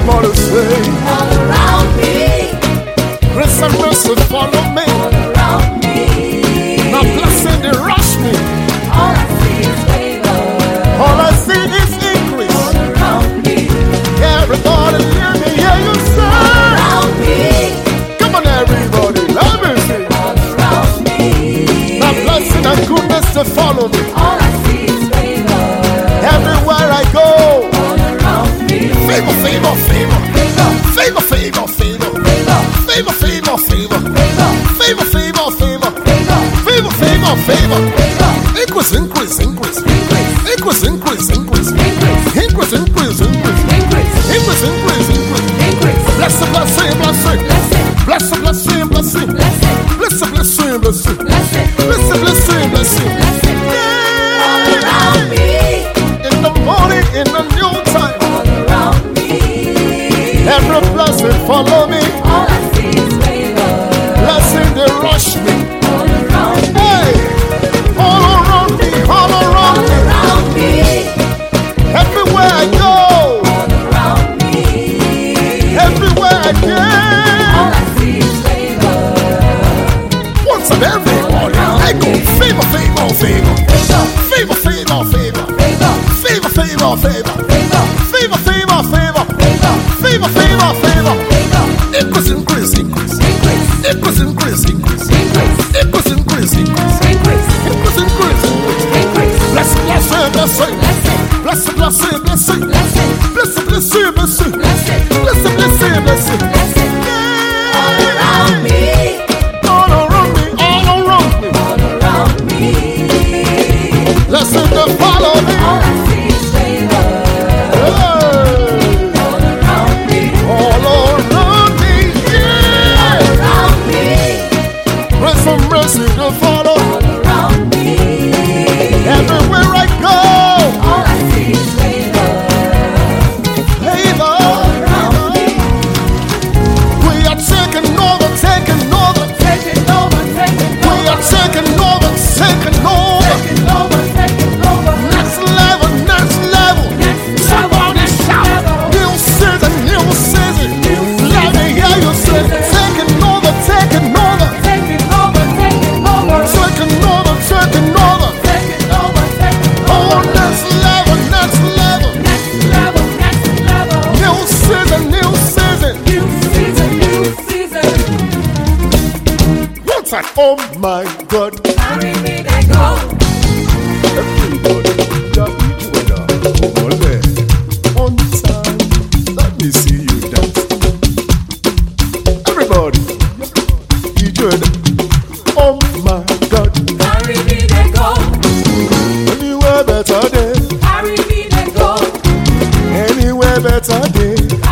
Everybody say, all around me. grace and mercy follow me. All around me. Now blessing they rush me. All I see is favor. All I see is increase. All around me. Everybody hear me, hear you say. All around me. Come on everybody, let me see. All around me. Now blessing and goodness to follow me. All I see is favor. Everywhere I go. All around me. Favor, favor, favor. Favor. Favor, favor, favor. Favor. Favor, favor, favor. Favor. Favor, favor, favor. Favor. Favor, favor, favor. Favor. Increase, increase, increase. Increase. Increase, increase, increase. Increase. Increase, increase, increase. Increase. Increase, increase, increase. Increase. Blessing, blessing, blessing. Blessing. Blessing, blessing, blessing. Blessing. Blessing, blessing, blessing. Blessing. Blessing, blessing, blessing. Blessing. All around me. In the morning, in the new time. All around me. Every blessing follow me. All I see is favor. Blessing they rush me. All around me. Hey, all around me, all All around me. around me. Everywhere I go, All around me. everywhere I All get. I see is favor. Once and everybody, I go favor, favor, favor. Favor. Favor, favor, favor. Favor. Favor, favor, favor. Favor. Favor, favor, favor. Favor. Favor, favor, favor. Favor. Increase, increase, increase. Increase. Increase, increase, increase. Increase. Increase, increase, increase. Increase. Increase, increase, increase. Increase. Blessing, blessing, blessing. Blessing. Blessing, blessing, blessing. Blessing. Blessing, blessing, blessing. Blessing. Blessing, blessing, blessing. Blessing. All around me. All around me, all around me. All around me. Blessing to follow me. All I see is favor. Hey. All around me. All around me, yeah. All around me. Grace and mercy to follow. All around me. Everywhere I go. All I see is favor. Favor. Around me. We are taking over, taking over. Taking over. Taking We over. are taking over, taking over. Taking over. Taking over. Next level, next level. Next Somebody level. shout. New season, new season. Let me hear you say, taking over, taking over. Taking over. Taking over. Taking over, taking over. Taking over. Taking Oh, over. next level, next level. Next level. Next level. New season, new season. New season. New season. One time, oh my God. Carry me, they go. Everybody, yeah, you do it. Over there. One time, let me see you dance. Everybody, you do it. Oh my God. Carry me, they go. Anywhere better day. Carry me, they go. Anywhere better day.